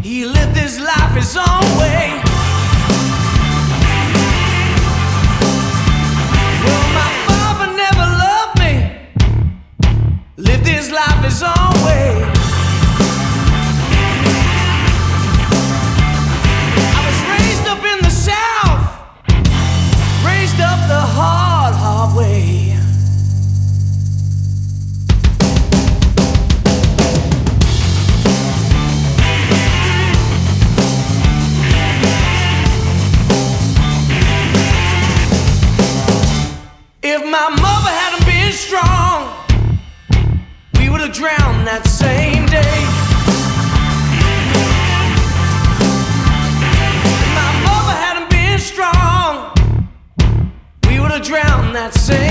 He lived his life his own way. Well, my father never loved me, lived his life his own way. I was raised up in the South, raised up the hard, hard way. If my mother hadn't been strong, we would have drowned that same day. If my mother hadn't been strong, we would have drowned that same day.